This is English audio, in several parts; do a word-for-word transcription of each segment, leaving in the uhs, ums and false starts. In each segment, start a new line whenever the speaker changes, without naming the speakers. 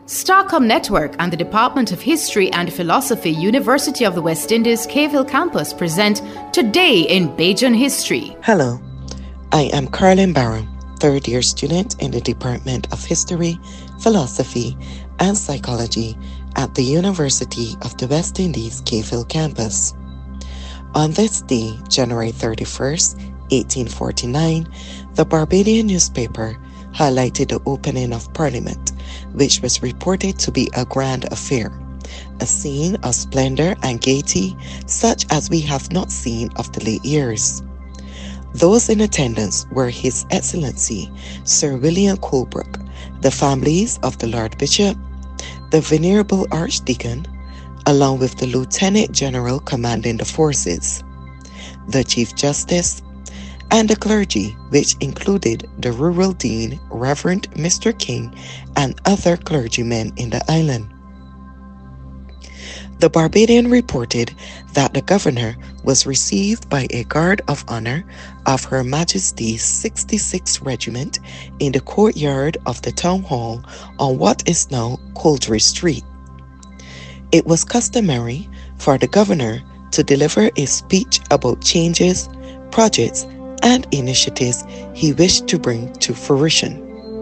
Starcom Network and the Department of History and Philosophy, University of the West Indies, Cave Hill Campus present Today in Bajan History.
Hello, I am Carlin Barrow, third year student in the Department of History, Philosophy and Psychology at the University of the West Indies, Cave Hill Campus. On this day, January thirty-first, eighteen forty-nine, the Barbadian newspaper highlighted the opening of Parliament, which was reported to be a grand affair, a scene of splendor and gaiety such as we have not seen of the late years. Those in attendance were His Excellency Sir William Colebrook, the families of the Lord Bishop, the Venerable Archdeacon, along with the Lieutenant General commanding the forces, the Chief Justice, and the clergy, which included the Rural Dean, Reverend Mister King, and other clergymen in the island. The Barbadian reported that the governor was received by a guard of honor of Her Majesty's sixty-sixth Regiment in the courtyard of the town hall on what is now Coldray Street. It was customary for the governor to deliver a speech about changes, projects, and initiatives he wished to bring to fruition.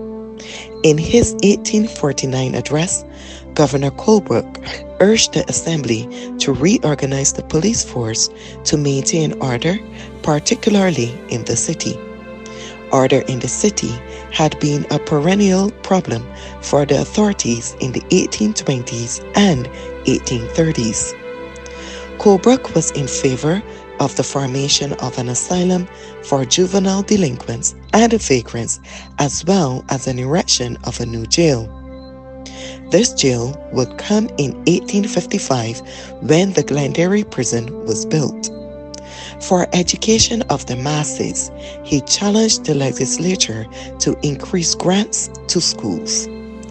In his eighteen forty-nine address, Governor Colebrook urged the Assembly to reorganize the police force to maintain order, particularly in the city. Order in the city had been a perennial problem for the authorities in the eighteen twenties and eighteen thirties. Colebrook was in favor of the formation of an asylum for juvenile delinquents and vagrants, as well as an erection of a new jail. This jail would come in eighteen fifty-five when the Glenderry prison was built. For education of the masses, he challenged the legislature to increase grants to schools.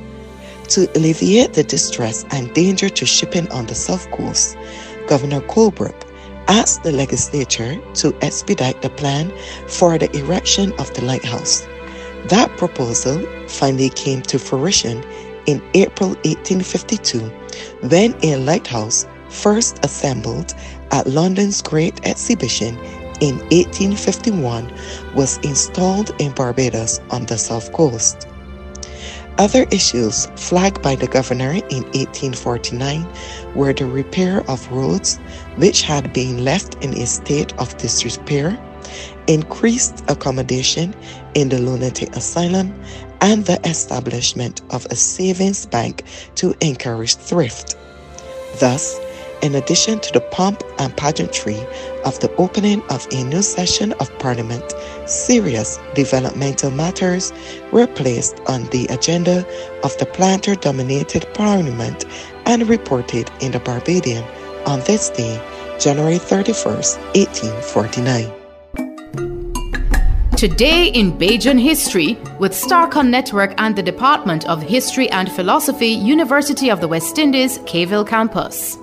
To alleviate the distress and danger to shipping on the South Coast, Governor Colebrook asked the legislature to expedite the plan for the erection of the lighthouse. That proposal finally came to fruition in April eighteen fifty-two, when a lighthouse first assembled at London's Great Exhibition in eighteen fifty-one was installed in Barbados on the South Coast. Other issues flagged by the governor in eighteen forty-nine were the repair of roads, which had been left in a state of disrepair, increased accommodation in the lunatic asylum, and the establishment of a savings bank to encourage thrift. Thus, in addition to the pomp and pageantry of the opening of a new session of Parliament, serious developmental matters were placed on the agenda of the planter-dominated Parliament and reported in the Barbadian on this day, January thirty-first, eighteen forty-nine.
Today in Bajan History with Starcom Network and the Department of History and Philosophy, University of the West Indies, Cave Hill Campus.